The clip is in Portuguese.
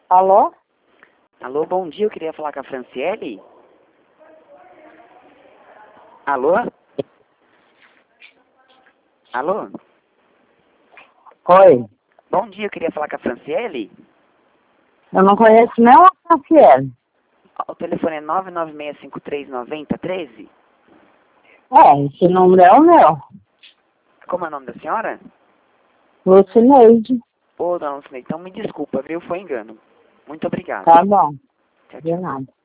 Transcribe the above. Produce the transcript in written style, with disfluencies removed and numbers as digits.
Alô? Alô, bom dia, eu queria falar com a Franciele. Alô? Alô? Oi. Bom dia, eu queria falar com a Franciele. Eu não conheço nem a Franciele. O telefone é 996539013. Esse número é o meu. Como é o nome da senhora? Lucineide. Ô, dona Lucineide, então me desculpa, viu? Foi engano. Muito obrigado. Tá bom. Tchau, De tchau. nada.